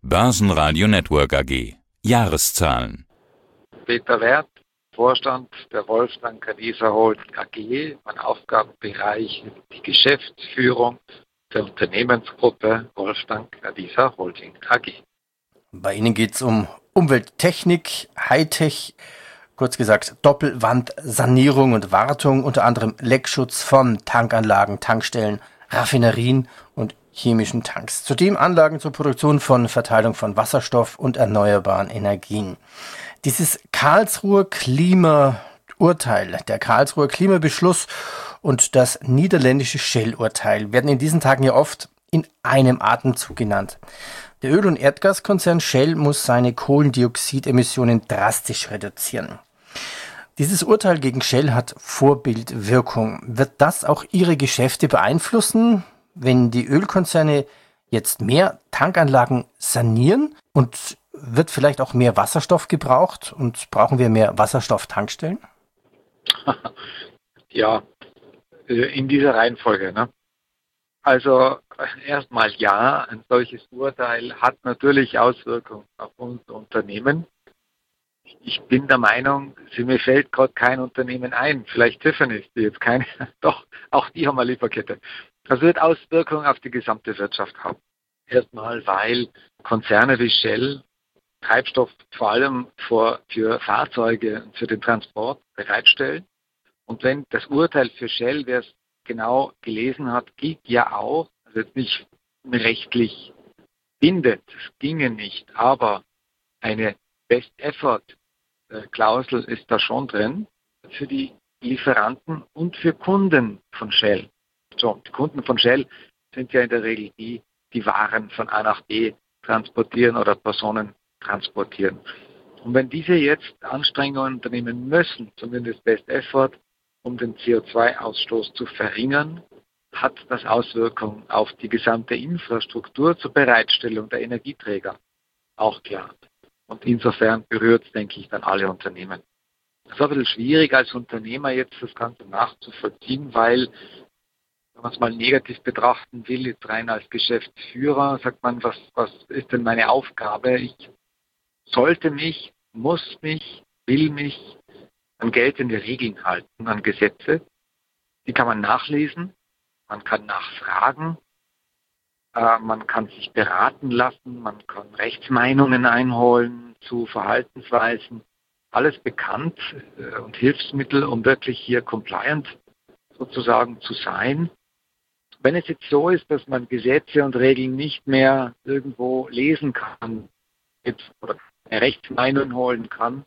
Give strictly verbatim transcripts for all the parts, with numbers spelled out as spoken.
Börsenradio Network A G. Jahreszahlen. Peter Werth, Vorstand der Wolfgang Kadiesser Holding A G. Mein Aufgabenbereich ist die Geschäftsführung der Unternehmensgruppe Wolfgang Kadiesser Holding A G. Bei Ihnen geht es um Umwelttechnik, Hightech, kurz gesagt Doppelwandsanierung und Wartung, unter anderem Leckschutz von Tankanlagen, Tankstellen, Raffinerien und chemischen Tanks. Zudem Anlagen zur Produktion von Verteilung von Wasserstoff und erneuerbaren Energien. Dieses Karlsruher Klimaurteil, der Karlsruher Klimabeschluss und das niederländische Shell-Urteil werden in diesen Tagen ja oft in einem Atemzug genannt. Der Öl- und Erdgaskonzern Shell muss seine Kohlendioxidemissionen drastisch reduzieren. Dieses Urteil gegen Shell hat Vorbildwirkung. Wird das auch Ihre Geschäfte beeinflussen, wenn die Ölkonzerne jetzt mehr Tankanlagen sanieren? Und wird vielleicht auch mehr Wasserstoff gebraucht? Und brauchen wir mehr Wasserstofftankstellen? Ja, in dieser Reihenfolge, ne? Also erstmal ja, ein solches Urteil hat natürlich Auswirkungen auf unser Unternehmen. Ich bin der Meinung, mir fällt gerade kein Unternehmen ein, vielleicht Tiffany, die jetzt keine, doch, auch die haben eine Lieferkette. Das wird Auswirkungen auf die gesamte Wirtschaft haben. Erstmal, weil Konzerne wie Shell Treibstoff vor allem für, für Fahrzeuge und für den Transport bereitstellen. Und wenn das Urteil für Shell, wer es genau gelesen hat, gilt ja auch, also jetzt nicht rechtlich bindet, es ginge nicht, aber eine Best-Effort-Klausel ist da schon drin für die Lieferanten und für Kunden von Shell. So, die Kunden von Shell sind ja in der Regel die, die Waren von A nach B transportieren oder Personen transportieren. Und wenn diese jetzt Anstrengungen unternehmen müssen, zumindest Best Effort, um den C O zwei Ausstoß zu verringern, hat das Auswirkungen auf die gesamte Infrastruktur zur Bereitstellung der Energieträger. Auch klar. Und insofern berührt es, denke ich, dann alle Unternehmen. Es ist ein bisschen schwierig als Unternehmer jetzt das Ganze nachzuvollziehen, weil, wenn man es mal negativ betrachten will, jetzt rein als Geschäftsführer, sagt man, was, was ist denn meine Aufgabe? Ich sollte mich, muss mich, will mich an geltende Regeln halten, an Gesetze. Die kann man nachlesen, man kann nachfragen, äh, man kann sich beraten lassen, man kann Rechtsmeinungen einholen zu Verhaltensweisen. Alles bekannt äh, und Hilfsmittel, um wirklich hier compliant sozusagen zu sein. Wenn es jetzt so ist, dass man Gesetze und Regeln nicht mehr irgendwo lesen kann oder eine Rechtsmeinung holen kann,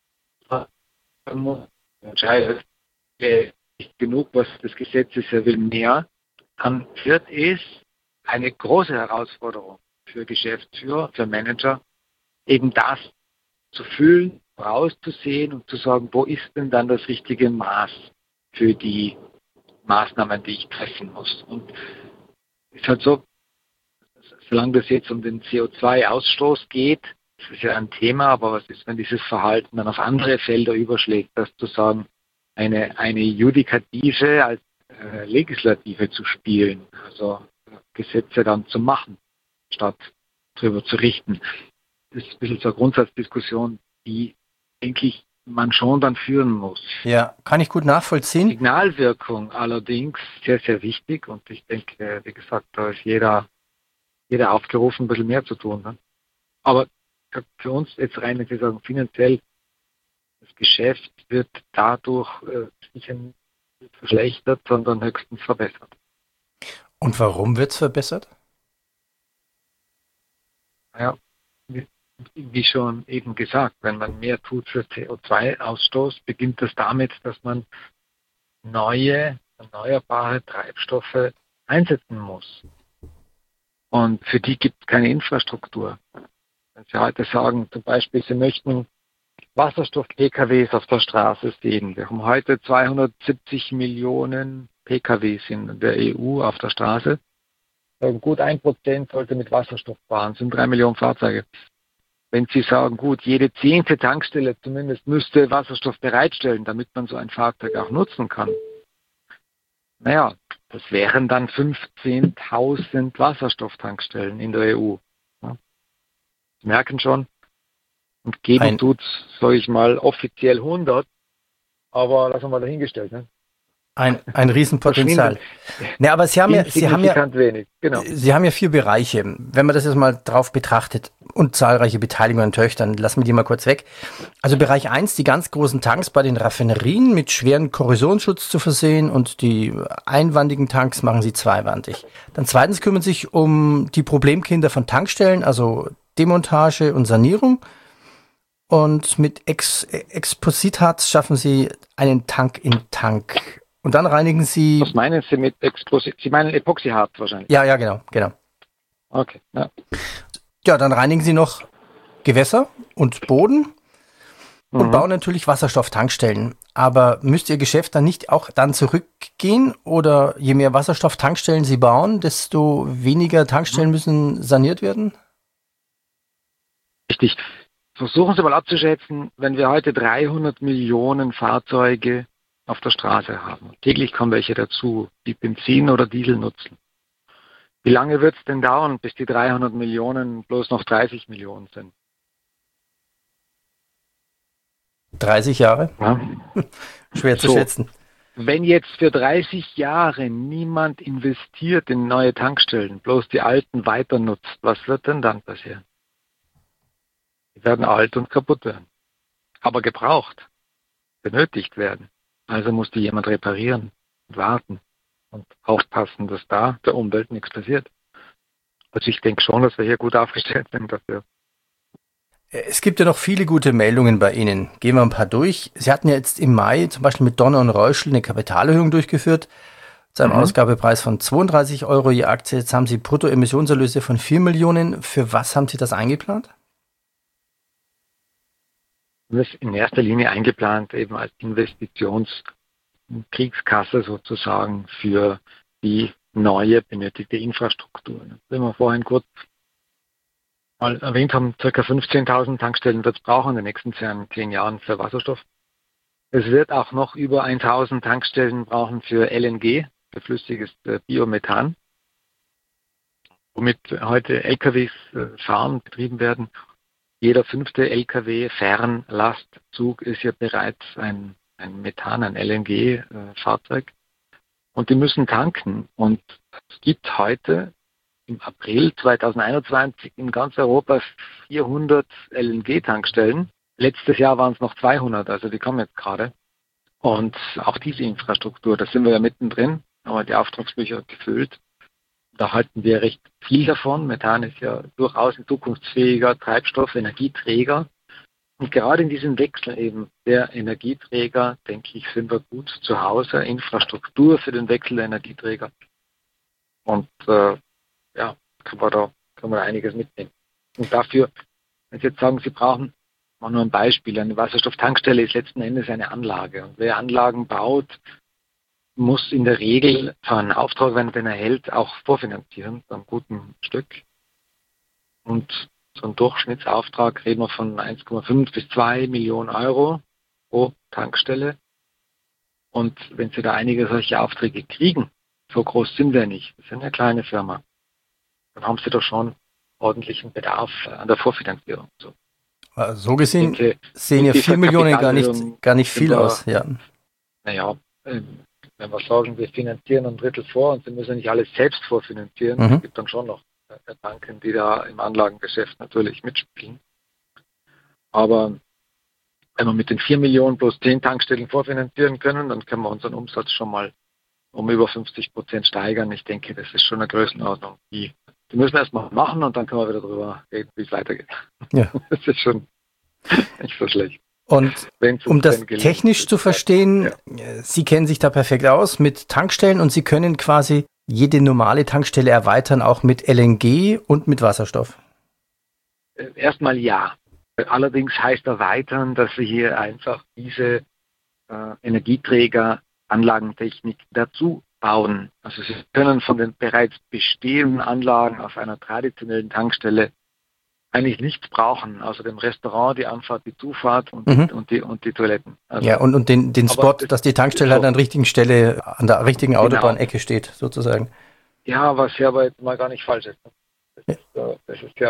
dann muss man entscheiden, nicht genug, was das Gesetz ist, er will mehr, dann wird es eine große Herausforderung für Geschäftsführer, für Manager, eben das zu fühlen, rauszusehen und zu sagen, wo ist denn dann das richtige Maß für die Maßnahmen, die ich treffen muss. Und es ist halt so, solange das jetzt um den C O zwei Ausstoß geht, das ist ja ein Thema, aber was ist, wenn dieses Verhalten dann auf andere Felder überschlägt, das zu sagen, eine, eine Judikative als äh, Legislative zu spielen, also Gesetze dann zu machen, statt drüber zu richten. Das ist ein bisschen so eine Grundsatzdiskussion, die, denke ich, man schon dann führen muss. Ja, kann ich gut nachvollziehen. Signalwirkung allerdings sehr, sehr wichtig und ich denke, wie gesagt, da ist jeder, jeder aufgerufen, ein bisschen mehr zu tun. Ne? Aber für uns jetzt rein, wenn Sie sagen, finanziell, das Geschäft wird dadurch äh, nicht verschlechtert, sondern höchstens verbessert. Und warum wird es verbessert? Ja, wie, wie schon eben gesagt, wenn man mehr tut für C O zwei Ausstoß, beginnt das damit, dass man neue, erneuerbare Treibstoffe einsetzen muss. Und für die gibt es keine Infrastruktur. Wenn Sie heute sagen, zum Beispiel, Sie möchten Wasserstoff-P K Ws auf der Straße sehen. Wir haben heute zweihundertsiebzig Millionen P K Ws in der E U auf der Straße. Gut ein Prozent sollte mit Wasserstoff fahren, das sind drei Millionen Fahrzeuge. Wenn Sie sagen, gut, jede zehnte Tankstelle zumindest müsste Wasserstoff bereitstellen, damit man so ein Fahrzeug auch nutzen kann. Naja, das wären dann fünfzehntausend Wasserstofftankstellen in der E U. merken schon. Und geben Ein- tut, sage ich mal, offiziell hundert. Aber lassen wir mal dahingestellt. Ne? Ein, ein Riesenpotenzial. Ne, aber Sie haben ja, Sie haben ja, Insignifikant wenig, genau. Sie haben ja vier Bereiche. Wenn man das jetzt mal drauf betrachtet und zahlreiche Beteiligungen an Töchtern, lassen wir die mal kurz weg. Also Bereich eins, die ganz großen Tanks bei den Raffinerien mit schweren Korrosionsschutz zu versehen und die einwandigen Tanks machen Sie zweiwandig. Dann zweitens kümmern Sie sich um die Problemkinder von Tankstellen, also Demontage und Sanierung. Und mit Ex Expositats schaffen Sie einen Tank in Tank. Und dann reinigen Sie... Was meinen Sie mit Explosiv? Sie meinen Epoxyhart wahrscheinlich. Ja, ja, genau, genau. Okay, ja. Ja, dann reinigen Sie noch Gewässer und Boden und Mhm. bauen natürlich Wasserstofftankstellen. Aber müsste Ihr Geschäft dann nicht auch dann zurückgehen? Oder je mehr Wasserstofftankstellen Sie bauen, desto weniger Tankstellen müssen saniert werden? Richtig. Versuchen Sie mal abzuschätzen, wenn wir heute dreihundert Millionen Fahrzeuge auf der Straße haben. Täglich kommen welche dazu, die Benzin oder Diesel nutzen. Wie lange wird es denn dauern, bis die dreihundert Millionen bloß noch dreißig Millionen sind? dreißig Jahre? Ja? Schwer zu So. schätzen. Wenn jetzt für dreißig Jahre niemand investiert in neue Tankstellen, bloß die alten weiter nutzt, was wird denn dann passieren? Die werden alt und kaputt werden. Aber gebraucht, benötigt werden. Also muss die jemand reparieren und warten und aufpassen, dass da der Umwelt nichts passiert. Also ich denke schon, dass wir hier gut aufgestellt sind dafür. Es gibt ja noch viele gute Meldungen bei Ihnen. Gehen wir ein paar durch. Sie hatten ja jetzt im Mai zum Beispiel mit Donner und Reuschel eine Kapitalerhöhung durchgeführt zu einem Mhm. Ausgabepreis von zweiunddreißig Euro je Aktie. Jetzt haben Sie Bruttoemissionserlöse von vier Millionen. Für was haben Sie das eingeplant? Das ist in erster Linie eingeplant eben als Investitionskriegskasse sozusagen für die neue benötigte Infrastruktur. Wie wir vorhin kurz mal erwähnt haben, ca. fünfzehntausend Tankstellen wird es brauchen in den nächsten zehn, zehn Jahren für Wasserstoff. Es wird auch noch über tausend Tankstellen brauchen für L N G, für flüssiges äh, Biomethan, womit heute L K Ws äh, fahren, betrieben werden. Jeder fünfte L K W-Fernlastzug ist ja bereits ein, ein Methan, ein L N G-Fahrzeug. Und die müssen tanken. Und es gibt heute im April zweitausendeinundzwanzig in ganz Europa vierhundert L N G-Tankstellen. Letztes Jahr waren es noch zweihundert, also die kommen jetzt gerade. Und auch diese Infrastruktur, da sind wir ja mittendrin, haben wir die Auftragsbücher gefüllt. Da halten wir recht viel davon. Methan ist ja durchaus ein zukunftsfähiger Treibstoff, Energieträger. Und gerade in diesem Wechsel eben der Energieträger, denke ich, sind wir gut zu Hause. Infrastruktur für den Wechsel der Energieträger. Und äh, ja, kann man, da, kann man da einiges mitnehmen. Und dafür, wenn Sie jetzt sagen, Sie brauchen, mal nur ein Beispiel, eine Wasserstofftankstelle ist letzten Endes eine Anlage. Und wer Anlagen baut, muss in der Regel für einen Auftrag, wenn er den erhält, auch vorfinanzieren, bei einem guten Stück. Und so ein Durchschnittsauftrag reden wir von eins Komma fünf bis zwei Millionen Euro pro Tankstelle. Und wenn Sie da einige solche Aufträge kriegen, so groß sind wir nicht, wir sind eine kleine Firma, dann haben Sie doch schon ordentlichen Bedarf an der Vorfinanzierung. So, So gesehen denke, sehen ja mit vier dieser Millionen gar nicht, Kapitalerhöhung gar nicht viel sind wir- aus. Ja. Naja, ähm, wenn wir sagen, wir finanzieren ein Drittel vor und Sie müssen nicht alles selbst vorfinanzieren, Mhm. es gibt dann schon noch äh, Banken, die da im Anlagengeschäft natürlich mitspielen. Aber wenn wir mit den vier Millionen plus zehn Tankstellen vorfinanzieren können, dann können wir unseren Umsatz schon mal um über fünfzig Prozent steigern. Ich denke, das ist schon eine Größenordnung. Die, die müssen wir erstmal machen und dann können wir wieder darüber reden, wie es weitergeht. Ja. Das ist schon nicht so schlecht. Und Wenn's uns um das denn gelingt. technisch zu verstehen, Ja. Sie kennen sich da perfekt aus mit Tankstellen und Sie können quasi jede normale Tankstelle erweitern, auch mit L N G und mit Wasserstoff. Äh, Erstmal ja. Allerdings heißt erweitern, dass wir hier einfach diese äh, Energieträger, Anlagentechnik dazu bauen. Also Sie können von den bereits bestehenden Anlagen auf einer traditionellen Tankstelle eigentlich nichts brauchen, außer dem Restaurant, die Anfahrt, die Zufahrt und, Mhm. und, die, und die Toiletten. Also, Ja, und, und den, den aber Spot, das dass die Tankstelle ist halt so. an der richtigen Stelle, an der richtigen Genau. Autobahnecke steht, sozusagen. ja, was ja aber jetzt mal gar nicht falsch ist. Das ist, äh, das ist ja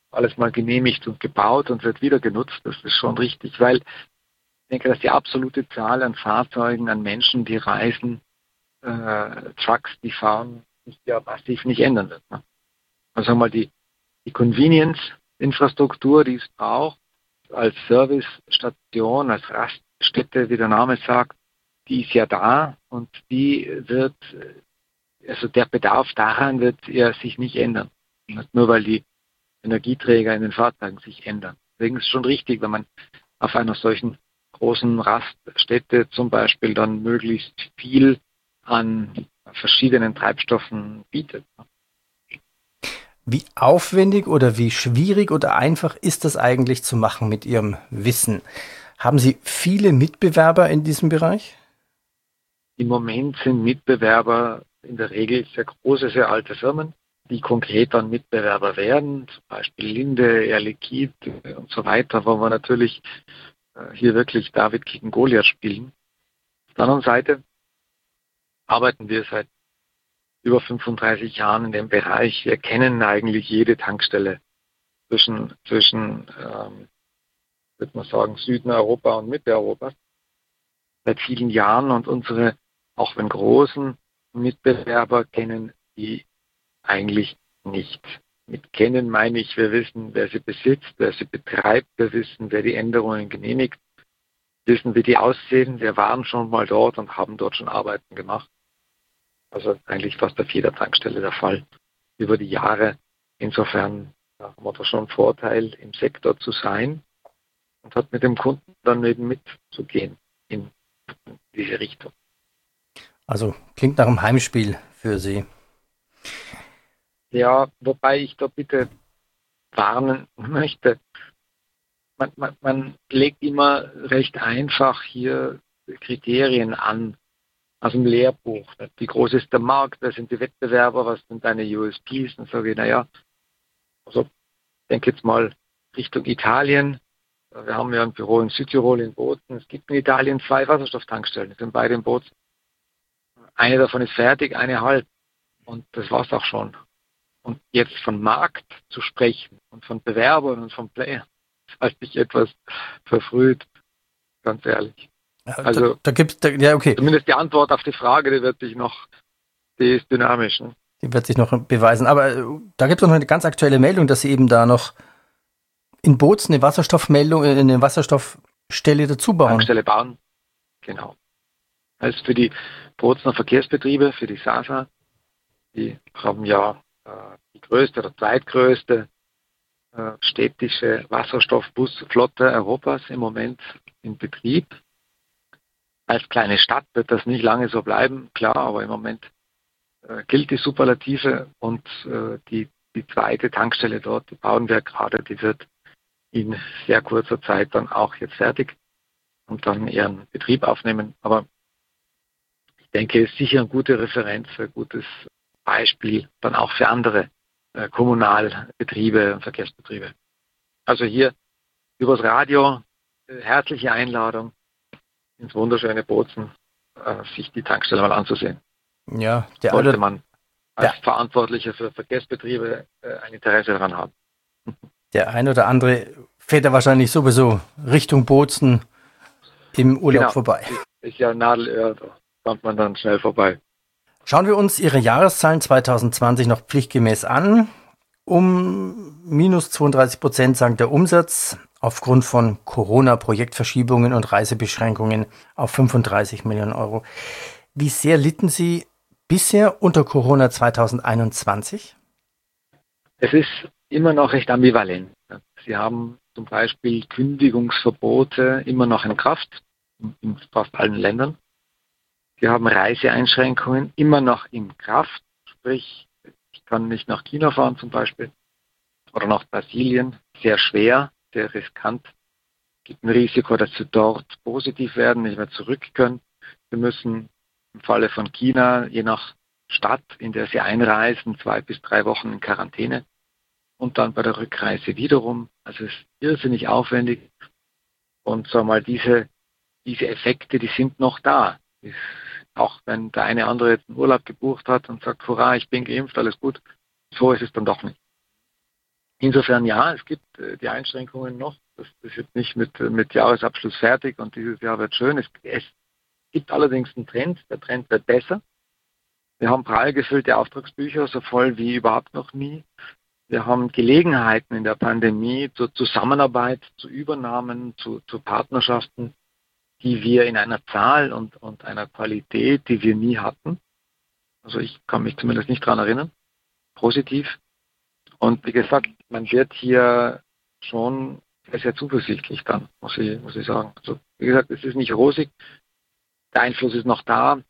alles mal genehmigt und gebaut und wird wieder genutzt. Das ist schon richtig, weil ich denke, dass die absolute Zahl an Fahrzeugen, an Menschen, die reisen, äh, Trucks, die fahren, sich ja massiv nicht ändern wird. Ne? Also mal die, die Convenience-Infrastruktur, die es braucht, als Servicestation, als Raststätte, wie der Name sagt, die ist ja da und die wird, also der Bedarf daran wird ja sich nicht ändern. Nur weil die Energieträger in den Fahrzeugen sich ändern. Deswegen ist es schon richtig, wenn man auf einer solchen großen Raststätte zum Beispiel dann möglichst viel an verschiedenen Treibstoffen bietet. Wie aufwendig oder wie schwierig oder einfach ist das eigentlich zu machen mit Ihrem Wissen? Haben Sie viele Mitbewerber in diesem Bereich? Im Moment sind Mitbewerber in der Regel sehr große, sehr alte Firmen, die konkret dann Mitbewerber werden, zum Beispiel Linde, Air Liquide und so weiter, wo wir natürlich hier wirklich David gegen Goliath spielen. Auf der anderen Seite arbeiten wir seit über fünfunddreißig Jahren in dem Bereich. Wir kennen eigentlich jede Tankstelle zwischen, zwischen ähm, würde man sagen, Süden Europa und Mitte Europas seit vielen Jahren und unsere, auch wenn großen Mitbewerber kennen die eigentlich nicht. Mit kennen meine ich, wir wissen, wer sie besitzt, wer sie betreibt, wir wissen, wer die Änderungen genehmigt, wissen, wie die aussehen. Wir waren schon mal dort und haben dort schon Arbeiten gemacht. Also eigentlich fast auf jeder Tankstelle der Fall über die Jahre. Insofern ja, haben wir da schon einen Vorteil, im Sektor zu sein und hat mit dem Kunden dann eben mitzugehen in diese Richtung. Also klingt nach einem Heimspiel für Sie. Ja, wobei ich da bitte warnen möchte. Man, man, man legt immer recht einfach hier Kriterien an aus dem Lehrbuch. Wie groß ist der Markt, wer sind die Wettbewerber, was sind deine U S Ps? Und sage ich, naja, also ich denke jetzt mal Richtung Italien. Wir haben ja ein Büro in Südtirol in Bozen. Es gibt in Italien zwei Wasserstofftankstellen, die sind beide in Bozen. Eine davon ist fertig, eine halb. Und das war's auch schon. Und jetzt von Markt zu sprechen und von Bewerbern und von Playern, das halte ich etwas verfrüht, ganz ehrlich. Also da, da gibt's, da, ja, okay. Zumindest die Antwort auf die Frage, die wird sich noch, die ist dynamisch. Ne? Die wird sich noch beweisen. Aber äh, da gibt es noch eine ganz aktuelle Meldung, dass Sie eben da noch in Bozen eine Wasserstoffmeldung, äh, eine Wasserstoffstelle dazu bauen. Tankstelle bauen, genau. Das ist für die Bozener Verkehrsbetriebe, für die S A S A. Die haben ja äh, die größte oder zweitgrößte äh, städtische Wasserstoffbusflotte Europas im Moment in Betrieb. Als kleine Stadt wird das nicht lange so bleiben, klar, aber im Moment äh, gilt die Superlative und äh, die, die zweite Tankstelle dort, die bauen wir gerade, die wird in sehr kurzer Zeit dann auch jetzt fertig und dann ihren Betrieb aufnehmen. Aber ich denke, es ist sicher eine gute Referenz, ein gutes Beispiel dann auch für andere äh, Kommunalbetriebe und Verkehrsbetriebe. Also hier übers Radio äh, herzliche Einladung ins wunderschöne Bozen, äh, sich die Tankstelle mal anzusehen. Ja, der sollte oder, man als ja. Verantwortlicher für Verkehrsbetriebe äh, ein Interesse daran haben. Der ein oder andere fährt ja wahrscheinlich sowieso Richtung Bozen im Urlaub genau. vorbei. Ist ja Nadelöhr, da kommt man dann schnell vorbei. Schauen wir uns Ihre Jahreszahlen zwanzig zwanzig noch pflichtgemäß an. Um minus zweiunddreißig Prozent sank der Umsatz aufgrund von Corona-Projektverschiebungen und Reisebeschränkungen auf fünfunddreißig Millionen Euro. Wie sehr litten Sie bisher unter Corona zwanzig einundzwanzig? Es ist immer noch recht ambivalent. Sie haben zum Beispiel Kündigungsverbote immer noch in Kraft, in fast allen Ländern. Sie haben Reiseeinschränkungen immer noch in Kraft, sprich, ich kann nicht nach China fahren zum Beispiel oder nach Brasilien, sehr schwer, sehr riskant. Es gibt ein Risiko, dass sie dort positiv werden, nicht mehr zurück können. Wir müssen im Falle von China, je nach Stadt, in der sie einreisen, zwei bis drei Wochen in Quarantäne und dann bei der Rückreise wiederum. Also es ist irrsinnig aufwendig und sag mal, diese, diese Effekte, die sind noch da. Auch wenn der eine andere jetzt einen Urlaub gebucht hat und sagt, hurra, ich bin geimpft, alles gut, so ist es dann doch nicht. Insofern ja, es gibt äh, die Einschränkungen noch. Das ist jetzt nicht mit, mit Jahresabschluss fertig und dieses Jahr wird schön. Es, es gibt allerdings einen Trend. Der Trend wird besser. Wir haben prall gefüllte Auftragsbücher, so voll wie überhaupt noch nie. Wir haben Gelegenheiten in der Pandemie zur Zusammenarbeit, zu Übernahmen, zu, zu Partnerschaften, die wir in einer Zahl und, und einer Qualität, die wir nie hatten. Also ich kann mich zumindest nicht daran erinnern. Positiv. Und wie gesagt, man wird hier schon sehr, sehr zuversichtlich dann, muss ich, muss ich sagen. Also wie gesagt, es ist nicht rosig. Der Einfluss ist noch da.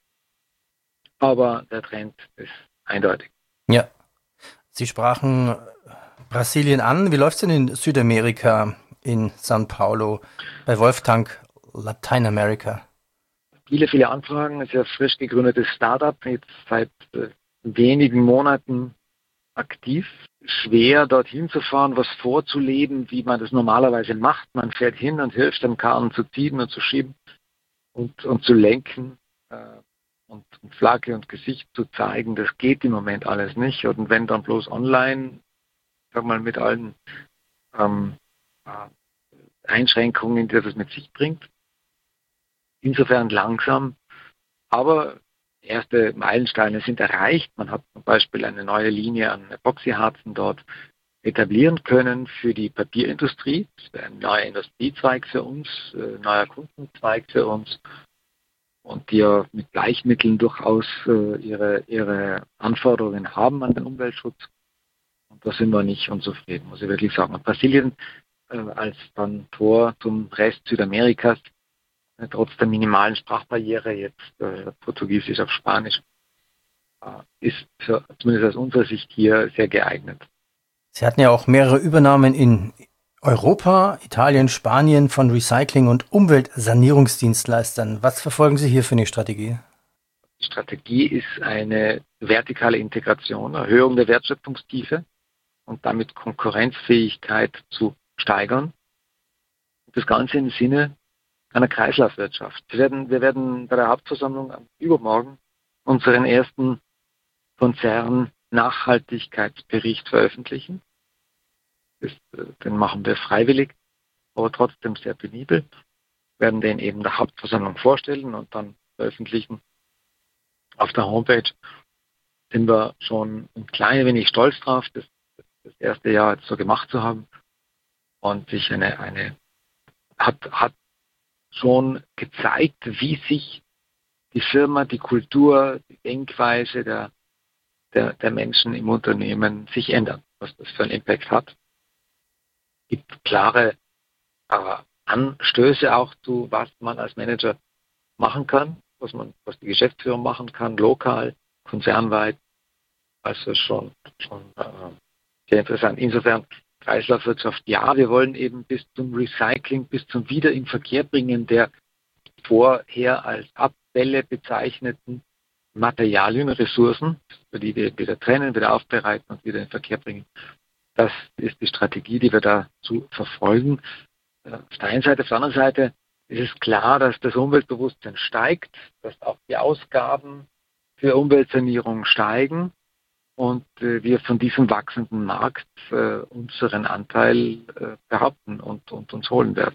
Aber der Trend ist eindeutig. Ja. Sie sprachen Brasilien an. Wie läuft es denn in Südamerika, in São Paulo, bei Wolftank Lateinamerika? Viele, viele Anfragen. Es ist ja frisch gegründetes Startup, jetzt seit äh, wenigen Monaten aktiv. Schwer, dorthin zu fahren, was vorzuleben, wie man das normalerweise macht. Man fährt hin und hilft dem Karren zu ziehen und zu schieben und, und zu lenken. Äh, Und Flagge und Gesicht zu zeigen, das geht im Moment alles nicht. Und wenn dann bloß online, sag mal, mit allen ähm, Einschränkungen, die das mit sich bringt. Insofern langsam. Aber erste Meilensteine sind erreicht. Man hat zum Beispiel eine neue Linie an Epoxyharzen dort etablieren können für die Papierindustrie. Das wäre ein neuer Industriezweig für uns, äh, neuer Kundenzweig für uns. Und die ja mit Bleichmitteln durchaus äh, ihre, ihre Anforderungen haben an den Umweltschutz. Und da sind wir nicht unzufrieden, muss ich wirklich sagen. Und Brasilien äh, als dann Tor zum Rest Südamerikas, äh, trotz der minimalen Sprachbarriere, jetzt äh, Portugiesisch auf Spanisch, äh, ist für, zumindest aus unserer Sicht hier sehr geeignet. Sie hatten ja auch mehrere Übernahmen in Europa, Italien, Spanien von Recycling- und Umweltsanierungsdienstleistern. Was verfolgen Sie hier für eine Strategie? Die Strategie ist eine vertikale Integration, Erhöhung der Wertschöpfungstiefe und damit Konkurrenzfähigkeit zu steigern. Das Ganze im Sinne einer Kreislaufwirtschaft. Wir werden, wir werden bei der Hauptversammlung am übermorgen unseren ersten Konzern-Nachhaltigkeitsbericht veröffentlichen. Ist, den machen wir freiwillig, aber trotzdem sehr penibel. Wir werden den eben der Hauptversammlung vorstellen und dann veröffentlichen. Auf der Homepage sind wir schon ein klein wenig stolz drauf, das, das erste Jahr jetzt so gemacht zu haben. Und sich eine, eine hat, hat schon gezeigt, wie sich die Firma, die Kultur, die Denkweise der, der, der Menschen im Unternehmen sich ändern, was das für einen Impact hat. Es gibt klare äh, Anstöße auch zu, was man als Manager machen kann, was man, was die Geschäftsführung machen kann, lokal, konzernweit. Also schon, schon äh, sehr interessant. Insofern Kreislaufwirtschaft, ja, wir wollen eben bis zum Recycling, bis zum Wiederinverkehrbringen der vorher als Abfälle bezeichneten Materialien, Ressourcen, für die wir wieder trennen, wieder aufbereiten und wieder in Verkehr bringen. Das ist die Strategie, die wir dazu verfolgen. Auf der einen Seite, auf der anderen Seite ist es klar, dass das Umweltbewusstsein steigt, dass auch die Ausgaben für Umweltsanierung steigen und äh, wir von diesem wachsenden Markt äh, unseren Anteil äh, behaupten und, und uns holen werden.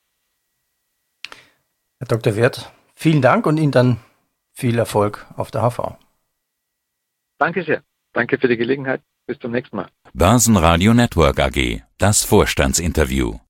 Herr Doktor Wirth, vielen Dank und Ihnen dann viel Erfolg auf der H V. Danke sehr. Danke für die Gelegenheit. Bis zum nächsten Mal. Börsenradio Network A G. Das Vorstandsinterview.